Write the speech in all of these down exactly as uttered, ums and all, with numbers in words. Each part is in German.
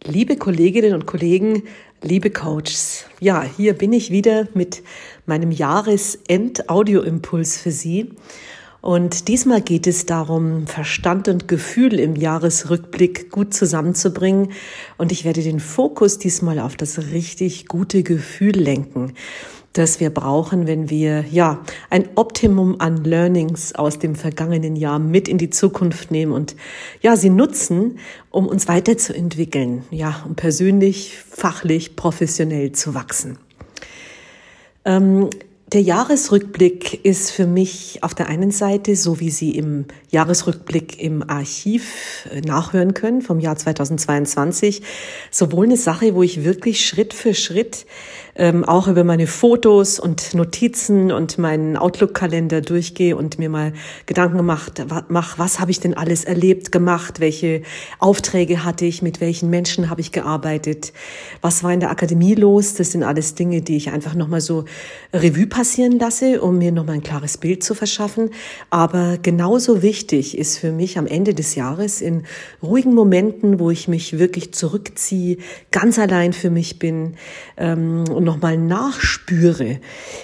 Liebe Kolleginnen und Kollegen, liebe Coaches, ja, hier bin ich wieder mit meinem Jahresend-Audio-Impuls für Sie. Und diesmal geht es darum, Verstand und Gefühl im Jahresrückblick gut zusammenzubringen. Und ich werde den Fokus diesmal auf das richtig gute Gefühl lenken, das wir brauchen, wenn wir ja ein Optimum an Learnings aus dem vergangenen Jahr mit in die Zukunft nehmen und ja sie nutzen, um uns weiterzuentwickeln, ja, um persönlich, fachlich, professionell zu wachsen. Ähm, Der Jahresrückblick ist für mich auf der einen Seite, so wie Sie im Jahresrückblick im Archiv nachhören können vom Jahr zweitausendzweiundzwanzig, sowohl eine Sache, wo ich wirklich Schritt für Schritt ähm, auch über meine Fotos und Notizen und meinen Outlook-Kalender durchgehe und mir mal Gedanken gemacht, mach, was habe ich denn alles erlebt, gemacht, welche Aufträge hatte ich, mit welchen Menschen habe ich gearbeitet, was war in der Akademie los, das sind alles Dinge, die ich einfach nochmal so Revue passieren lasse, um mir nochmal ein klares Bild zu verschaffen. Aber genauso wichtig ist für mich am Ende des Jahres in ruhigen Momenten, wo ich mich wirklich zurückziehe, ganz allein für mich bin ähm, und nochmal nachspüre,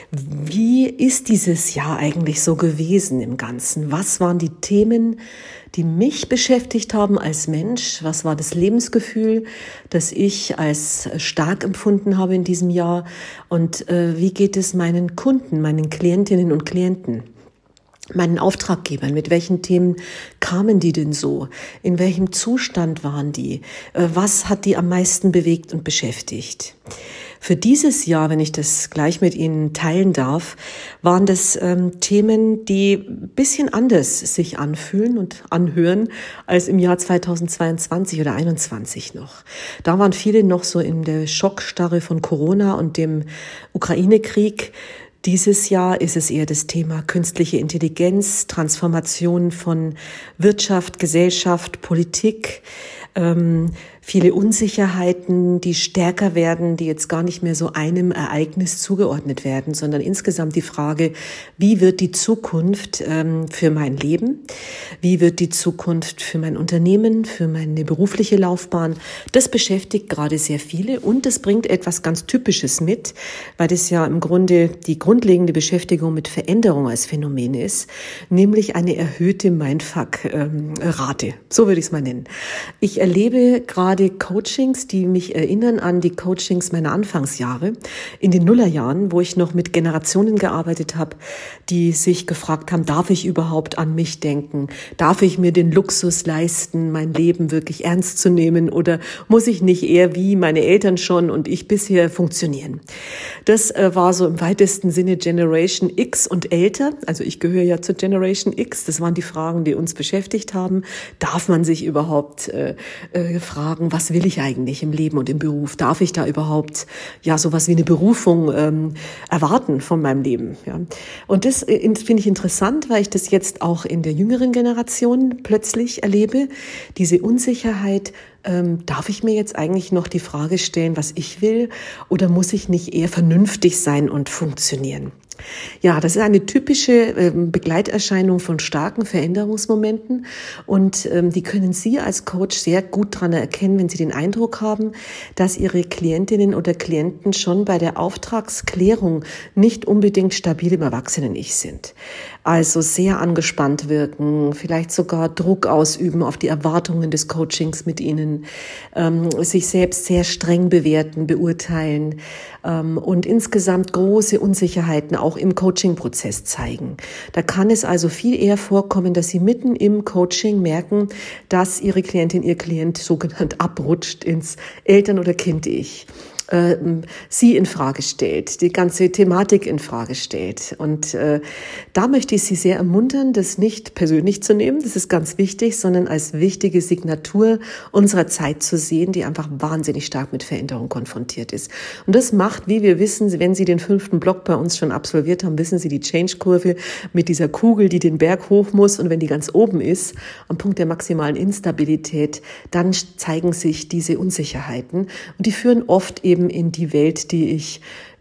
wie ist dieses Jahr eigentlich so gewesen im Ganzen? Was waren die Themen, die mich beschäftigt haben als Mensch? Was war das Lebensgefühl, das ich als stark empfunden habe in diesem Jahr? Und äh, wie geht es meinen Kunden, meinen Klientinnen und Klienten, meinen Auftraggebern? Mit welchen Themen kamen die denn so? In welchem Zustand waren die? Äh, was hat die am meisten bewegt und beschäftigt? Für dieses Jahr, wenn ich das gleich mit Ihnen teilen darf, waren das ähm, Themen, die ein bisschen anders sich anfühlen und anhören als im Jahr zweitausendzweiundzwanzig oder einundzwanzig noch. Da waren viele noch so in der Schockstarre von Corona und dem Ukraine-Krieg. Dieses Jahr ist es eher das Thema künstliche Intelligenz, Transformation von Wirtschaft, Gesellschaft, Politik, ähm, viele Unsicherheiten, die stärker werden, die jetzt gar nicht mehr so einem Ereignis zugeordnet werden, sondern insgesamt die Frage, wie wird die Zukunft ähm, für mein Leben? Wie wird die Zukunft für mein Unternehmen, für meine berufliche Laufbahn? Das beschäftigt gerade sehr viele und das bringt etwas ganz Typisches mit, weil das ja im Grunde die grundlegende Beschäftigung mit Veränderung als Phänomen ist, nämlich eine erhöhte Mindfuck-Rate. So würde ich es mal nennen. Ich erlebe gerade Coachings, die mich erinnern an die Coachings meiner Anfangsjahre in den Nullerjahren, wo ich noch mit Generationen gearbeitet habe, die sich gefragt haben, darf ich überhaupt an mich denken? Darf ich mir den Luxus leisten, mein Leben wirklich ernst zu nehmen oder muss ich nicht eher wie meine Eltern schon und ich bisher funktionieren? Das äh, war so im weitesten Sinne Generation X und älter. Also ich gehöre ja zur Generation X. Das waren die Fragen, die uns beschäftigt haben. Darf man sich überhaupt äh, äh, fragen, was will ich eigentlich im Leben und im Beruf? Darf ich da überhaupt ja sowas wie eine Berufung ähm, erwarten von meinem Leben? Ja. Und das äh, finde ich interessant, weil ich das jetzt auch in der jüngeren Generation plötzlich erlebe. Diese Unsicherheit, ähm, darf ich mir jetzt eigentlich noch die Frage stellen, was ich will, oder muss ich nicht eher vernünftig sein und funktionieren? Ja, das ist eine typische ähm, Begleiterscheinung von starken Veränderungsmomenten und ähm, die können Sie als Coach sehr gut daran erkennen, wenn Sie den Eindruck haben, dass Ihre Klientinnen oder Klienten schon bei der Auftragsklärung nicht unbedingt stabil im Erwachsenen-Ich sind. Also sehr angespannt wirken, vielleicht sogar Druck ausüben auf die Erwartungen des Coachings mit Ihnen, ähm, sich selbst sehr streng bewerten, beurteilen ähm, und insgesamt große Unsicherheiten auch im Coaching-Prozess zeigen. Da kann es also viel eher vorkommen, dass Sie mitten im Coaching merken, dass Ihre Klientin, Ihr Klient sogenannt abrutscht ins Eltern- oder Kind-Ich. Äh, sie in Frage stellt, die ganze Thematik in Frage stellt. Und äh, da möchte ich Sie sehr ermuntern, das nicht persönlich zu nehmen, das ist ganz wichtig, sondern als wichtige Signatur unserer Zeit zu sehen, die einfach wahnsinnig stark mit Veränderung konfrontiert ist. Und das macht, wie wir wissen, wenn Sie den fünften Block bei uns schon absolviert haben, wissen Sie die Change-Kurve mit dieser Kugel, die den Berg hoch muss, und wenn die ganz oben ist, am Punkt der maximalen Instabilität, dann zeigen sich diese Unsicherheiten und die führen oft eben in die Welt, die ich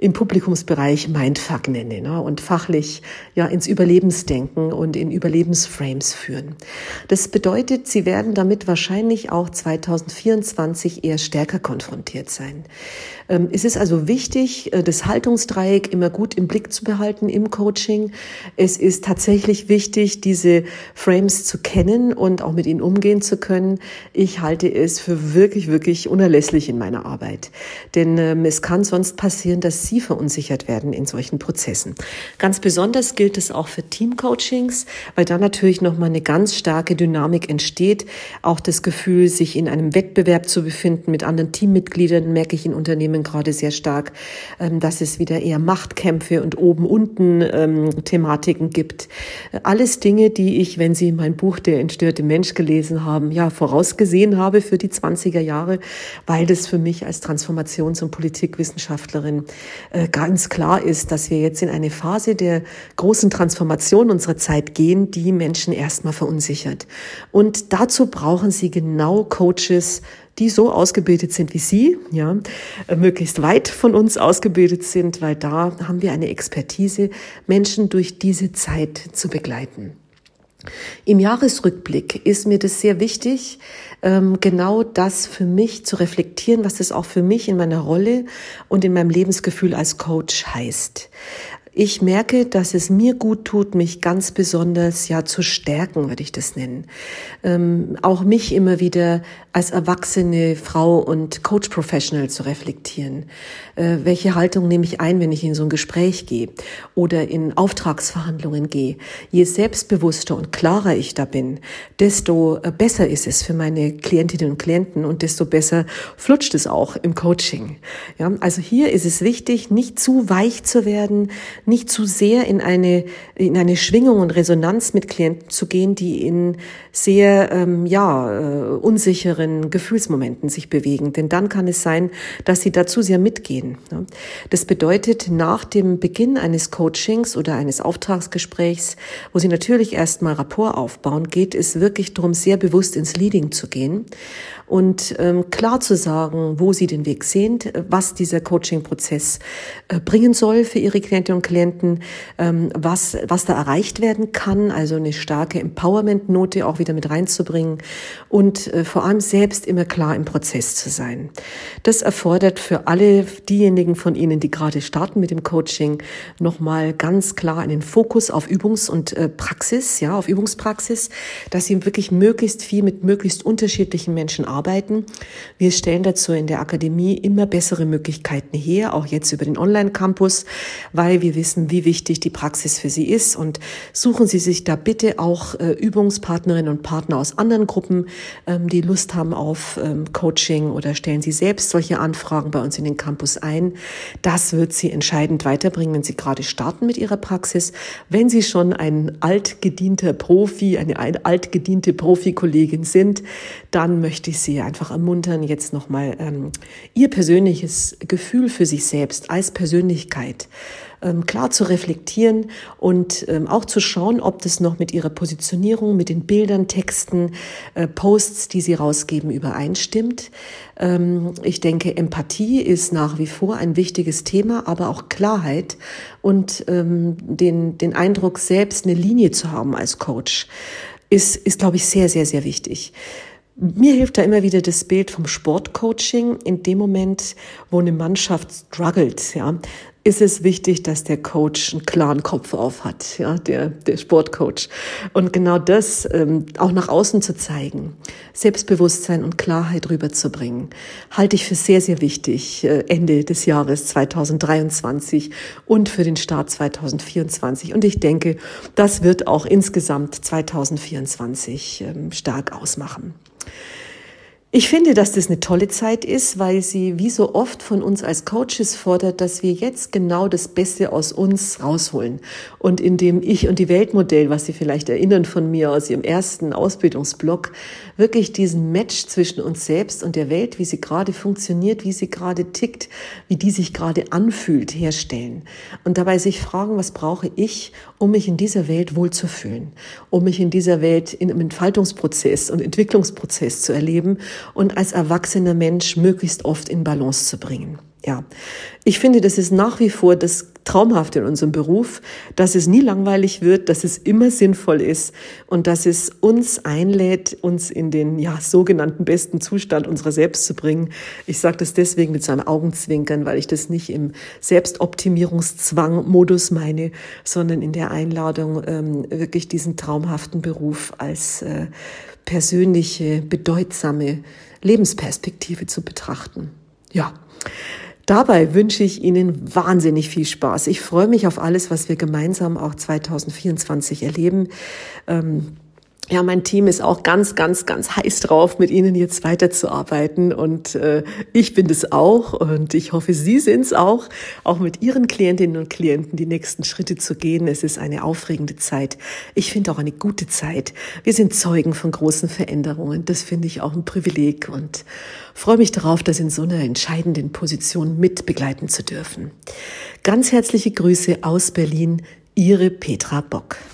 im Publikumsbereich Mindfuck nenne, ne? Und fachlich ja ins Überlebensdenken und in Überlebensframes führen. Das bedeutet, Sie werden damit wahrscheinlich auch zwanzig vierundzwanzig eher stärker konfrontiert sein. Ähm, es ist also wichtig, das Haltungsdreieck immer gut im Blick zu behalten im Coaching. Es ist tatsächlich wichtig, diese Frames zu kennen und auch mit ihnen umgehen zu können. Ich halte es für wirklich, wirklich unerlässlich in meiner Arbeit. Denn ähm, es kann sonst passieren, dass Sie verunsichert werden in solchen Prozessen. Ganz besonders gilt es auch für Teamcoachings, weil da natürlich nochmal eine ganz starke Dynamik entsteht. Auch das Gefühl, sich in einem Wettbewerb zu befinden mit anderen Teammitgliedern, merke ich in Unternehmen gerade sehr stark, ähm, dass es wieder eher Machtkämpfe und oben-unten ähm, Thematiken gibt. Alles Dinge, die ich, wenn Sie mein Buch Der entstörte Mensch gelesen haben, ja vorausgesehen habe für die zwanziger Jahre, weil das für mich als Transformations- und Politikwissenschaftlerin äh, ganz klar ist, dass wir jetzt in eine Phase der großen Transformation unserer Zeit gehen, die Menschen erstmal verunsichert. Und dazu brauchen Sie genau Coaches, die so ausgebildet sind wie Sie, ja, möglichst weit von uns ausgebildet sind, weil da haben wir eine Expertise, Menschen durch diese Zeit zu begleiten. Im Jahresrückblick ist mir das sehr wichtig, genau das für mich zu reflektieren, was das auch für mich in meiner Rolle und in meinem Lebensgefühl als Coach heißt. Ich merke, dass es mir gut tut, mich ganz besonders ja zu stärken, würde ich das nennen. Ähm, auch mich immer wieder als erwachsene Frau und Coach-Professional zu reflektieren. Äh, welche Haltung nehme ich ein, wenn ich in so ein Gespräch gehe oder in Auftragsverhandlungen gehe? Je selbstbewusster und klarer ich da bin, desto besser ist es für meine Klientinnen und Klienten und desto besser flutscht es auch im Coaching. Ja, also hier ist es wichtig, nicht zu weich zu werden, nicht zu sehr in eine in eine Schwingung und Resonanz mit Klienten zu gehen, die in sehr ähm, ja äh, unsicheren Gefühlsmomenten sich bewegen. Denn dann kann es sein, dass sie dazu sehr mitgehen. Ja. Das bedeutet, nach dem Beginn eines Coachings oder eines Auftragsgesprächs, wo Sie natürlich erstmal Rapport aufbauen, geht es wirklich darum, sehr bewusst ins Leading zu gehen und ähm, klar zu sagen, wo Sie den Weg sehen, was dieser Coaching-Prozess äh, bringen soll für Ihre Klientinnen und Klienten, ähm, was was da erreicht werden kann, also eine starke Empowerment-Note auch wieder mit reinzubringen und äh, vor allem selbst immer klar im Prozess zu sein. Das erfordert für alle diejenigen von Ihnen, die gerade starten mit dem Coaching, nochmal ganz klar einen Fokus auf Übungs- und äh, Praxis, ja, auf Übungspraxis, dass Sie wirklich möglichst viel mit möglichst unterschiedlichen Menschen arbeiten. Wir stellen dazu in der Akademie immer bessere Möglichkeiten her, auch jetzt über den Online-Campus, weil wir wissen, wie wichtig die Praxis für Sie ist, und suchen Sie sich da bitte auch äh, Übungspartnerinnen und Partner aus anderen Gruppen, ähm, die Lust haben auf ähm, Coaching, oder stellen Sie selbst solche Anfragen bei uns in den Campus ein. Das wird Sie entscheidend weiterbringen, wenn Sie gerade starten mit Ihrer Praxis. Wenn Sie schon ein altgedienter Profi, eine altgediente Profikollegin sind, dann möchte ich Sie einfach ermuntern, jetzt nochmal ähm, Ihr persönliches Gefühl für sich selbst als Persönlichkeit ähm, klar zu reflektieren und ähm, auch zu schauen, ob das noch mit Ihrer Positionierung, mit den Bildern, Texten, äh, Posts, die Sie rausgeben, übereinstimmt. Ähm, ich denke, Empathie ist nach wie vor ein wichtiges Thema, aber auch Klarheit und ähm, den, den Eindruck, selbst eine Linie zu haben als Coach, ist, ist, glaube ich, sehr, sehr, sehr wichtig. Mir hilft da immer wieder das Bild vom Sportcoaching. In dem Moment, wo eine Mannschaft struggelt, ja, ist es wichtig, dass der Coach einen klaren Kopf auf hat, ja, der, der Sportcoach. Und genau das ähm, auch nach außen zu zeigen, Selbstbewusstsein und Klarheit rüberzubringen, halte ich für sehr, sehr wichtig, äh, Ende des Jahres zweitausenddreiundzwanzig und für den Start zweitausendvierundzwanzig. Und ich denke, das wird auch insgesamt zweitausendvierundzwanzig ähm, stark ausmachen. Ich finde, dass das eine tolle Zeit ist, weil sie wie so oft von uns als Coaches fordert, dass wir jetzt genau das Beste aus uns rausholen. Und in dem Ich- und die Welt-Modell, was Sie vielleicht erinnern von mir aus Ihrem ersten Ausbildungsblock, wirklich diesen Match zwischen uns selbst und der Welt, wie sie gerade funktioniert, wie sie gerade tickt, wie die sich gerade anfühlt, herstellen. Und dabei sich fragen, was brauche ich, um mich in dieser Welt wohlzufühlen, um mich in dieser Welt in einem Entfaltungsprozess und Entwicklungsprozess zu erleben und als erwachsener Mensch möglichst oft in Balance zu bringen. Ja, ich finde, das ist nach wie vor das Traumhafte in unserem Beruf, dass es nie langweilig wird, dass es immer sinnvoll ist und dass es uns einlädt, uns in den ja sogenannten besten Zustand unserer selbst zu bringen. Ich sage das deswegen mit so einem Augenzwinkern, weil ich das nicht im Selbstoptimierungszwang-Modus meine, sondern in der Einladung, ähm, wirklich diesen traumhaften Beruf als äh, persönliche, bedeutsame Lebensperspektive zu betrachten. Ja. Dabei wünsche ich Ihnen wahnsinnig viel Spaß. Ich freue mich auf alles, was wir gemeinsam auch zwanzig vierundzwanzig erleben. Ähm, ja, mein Team ist auch ganz, ganz, ganz heiß drauf, mit Ihnen jetzt weiterzuarbeiten. Und äh, ich bin es auch und ich hoffe, Sie sind es auch, auch mit Ihren Klientinnen und Klienten die nächsten Schritte zu gehen. Es ist eine aufregende Zeit. Ich finde auch eine gute Zeit. Wir sind Zeugen von großen Veränderungen. Das finde ich auch ein Privileg und freue mich darauf, das in so einer entscheidenden Position mit begleiten zu dürfen. Ganz herzliche Grüße aus Berlin, Ihre Petra Bock.